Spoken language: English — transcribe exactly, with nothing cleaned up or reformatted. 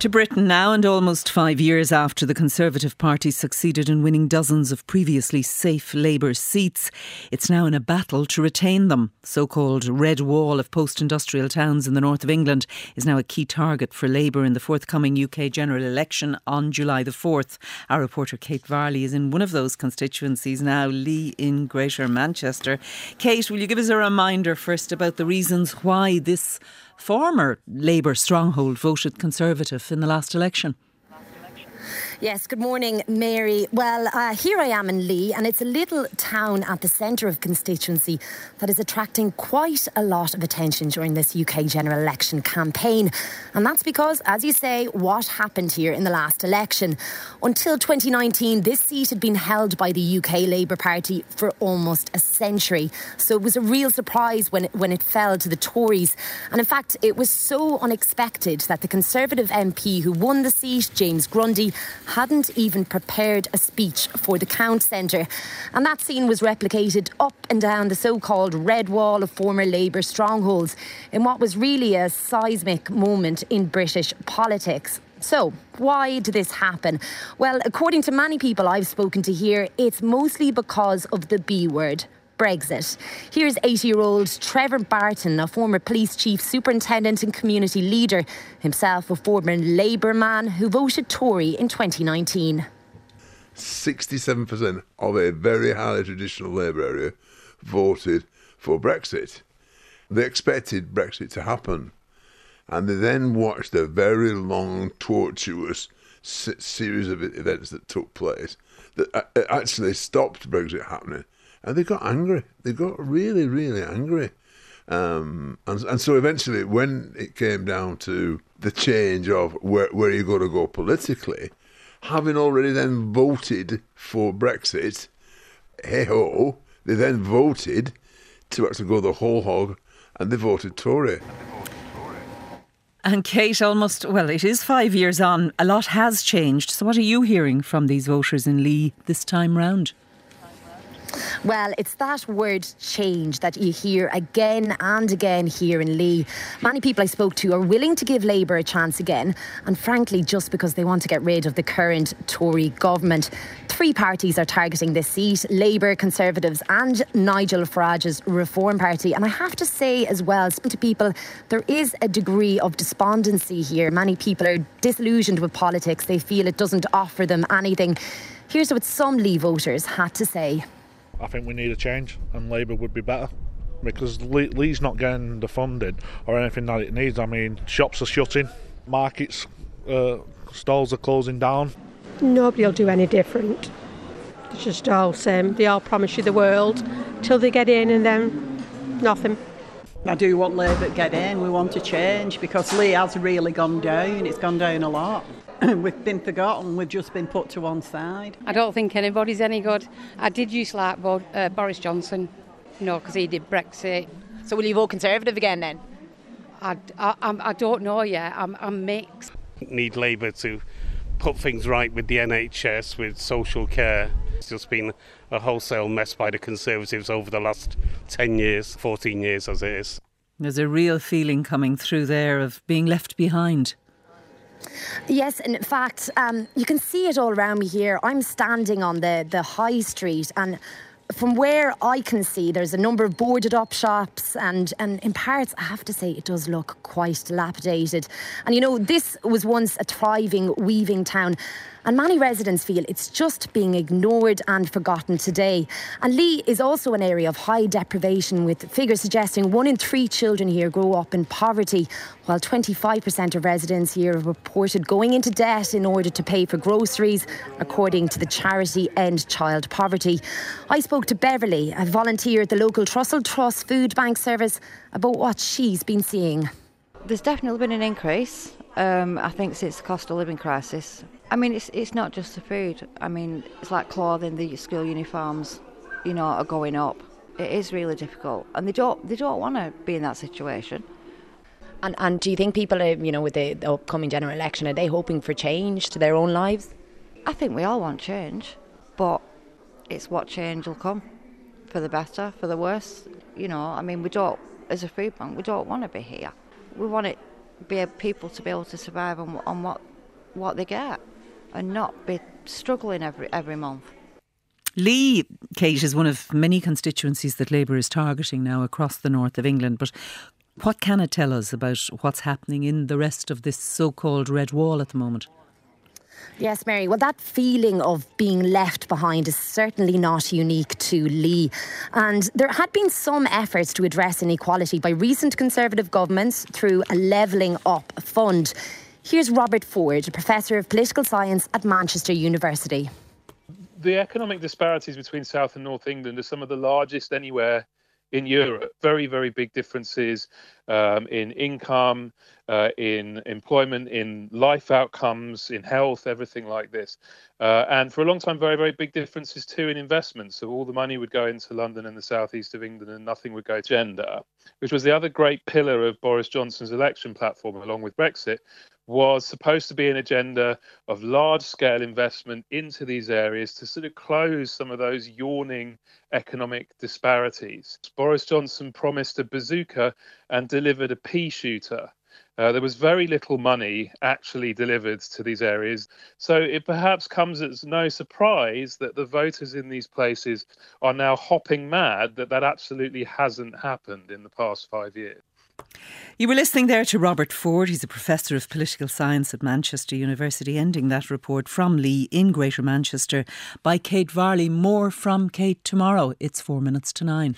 To Britain now, and almost five years after the Conservative Party succeeded in winning dozens of previously safe Labour seats, it's now in a battle to retain them. The so-called red wall of post-industrial towns in the north of England is now a key target for Labour in the forthcoming U K general election on July the fourth. Our reporter Kate Varley is in one of those constituencies now, Lee in Greater Manchester. Kate, will you give us a reminder first about the reasons why this former Labour stronghold voted Conservative in the last election? Yes, good morning, Mary. Well, uh, here I am in Lee, and it's a little town at the centre of constituency that is attracting quite a lot of attention during this U K general election campaign. And that's because, as you say, what happened here in the last election? Until twenty nineteen, this seat had been held by the U K Labour Party for almost a century. So it was a real surprise when it, when it fell to the Tories. And in fact, it was so unexpected that the Conservative M P who won the seat, James Grundy, hadn't even prepared a speech for the Count Centre. And that scene was replicated up and down the so-called red wall of former Labour strongholds in what was really a seismic moment in British politics. So, why did this happen? Well, according to many people I've spoken to here, it's mostly because of the B word, Brexit. Here's eighty-year-old Trevor Barton, a former police chief, superintendent and community leader, himself a former Labour man who voted Tory in twenty nineteen. sixty-seven percent of a very highly traditional Labour area voted for Brexit. They expected Brexit to happen, and they then watched a very long, tortuous series of events that took place that actually stopped Brexit happening. And they got angry. They got really, really angry. Um, and, and so eventually, when it came down to the change of where, where you're going to go politically, having already then voted for Brexit, hey-ho, they then voted to actually go the whole hog, and they voted Tory. And Kate, almost, well, it is five years on. A lot has changed. So what are you hearing from these voters in Lee this time round? Well, it's that word change that you hear again and again here in Lee. Many people I spoke to are willing to give Labour a chance again, and frankly, just because they want to get rid of the current Tory government. Three parties are targeting this seat: Labour, Conservatives and Nigel Farage's Reform Party. And I have to say as well, speaking to people, there is a degree of despondency here. Many people are disillusioned with politics. They feel it doesn't offer them anything. Here's what some Lee voters had to say. I think we need a change, and Labour would be better, because Lee's not getting the funding or anything that it needs. I mean, shops are shutting, markets, uh, stalls are closing down. Nobody will do any different. It's just all same. They all promise you the world till they get in, and then nothing. I do want Labour to get in. We want to change, because Lee has really gone down. It's gone down a lot. We've been forgotten, we've just been put to one side. I don't think anybody's any good. I did used to like vote, uh, Boris Johnson, you know, because he did Brexit. So will you vote Conservative again then? I, I, I don't know yet, I'm, I'm mixed. Need Labour to put things right with the N H S, with social care. It's just been a wholesale mess by the Conservatives over the last ten years, fourteen years as it is. There's a real feeling coming through there of being left behind. Yes, and in fact, um, you can see it all around me here. I'm standing on the, the high street, and from where I can see, there's a number of boarded up shops, and, and in parts, I have to say, it does look quite dilapidated. And you know, this was once a thriving weaving town, and many residents feel it's just being ignored and forgotten today. And Lee is also an area of high deprivation, with figures suggesting one in three children here grow up in poverty, while twenty-five percent of residents here have reported going into debt in order to pay for groceries, according to the charity End Child Poverty. I spoke to Beverly, a volunteer at the local Trussell Trust Food Bank Service, about what she's been seeing. There's definitely been an increase, um, I think, since the cost of living crisis. I mean, it's it's not just the food. I mean, it's like clothing, the school uniforms, you know, are going up. It is really difficult, and they don't they don't want to be in that situation. And and do you think people are, you know, with the, the upcoming general election, are they hoping for change to their own lives? I think we all want change, but it's what change will come, for the better, for the worse. You know, I mean, we don't, as a food bank, we don't want to be here. We want it be able people to be able to survive on, on what what they get and not be struggling every every month. Lee, Kate, is one of many constituencies that Labour is targeting now across the north of England. But what can it tell us about what's happening in the rest of this so-called red wall at the moment? Yes, Mary. Well, that feeling of being left behind is certainly not unique to Lee. And there had been some efforts to address inequality by recent Conservative governments through a Levelling Up fund. Here's Robert Ford, a Professor of Political Science at Manchester University. The economic disparities between South and North England are some of the largest anywhere in Europe. Very, very big differences um, in income, uh, in employment, in life outcomes, in health, everything like this. Uh, and for a long time, very, very big differences too in investment. So all the money would go into London and the southeast of England and nothing would go to gender, which was the other great pillar of Boris Johnson's election platform, along with Brexit, was supposed to be an agenda of large-scale investment into these areas to sort of close some of those yawning economic disparities. Boris Johnson promised a bazooka and delivered a pea shooter. Uh, there was very little money actually delivered to these areas. So it perhaps comes as no surprise that the voters in these places are now hopping mad that that absolutely hasn't happened in the past five years. You were listening there to Robert Ford. He's a Professor of Political Science at Manchester University, ending that report from Lee in Greater Manchester by Kate Varley. More from Kate tomorrow. It's four minutes to nine.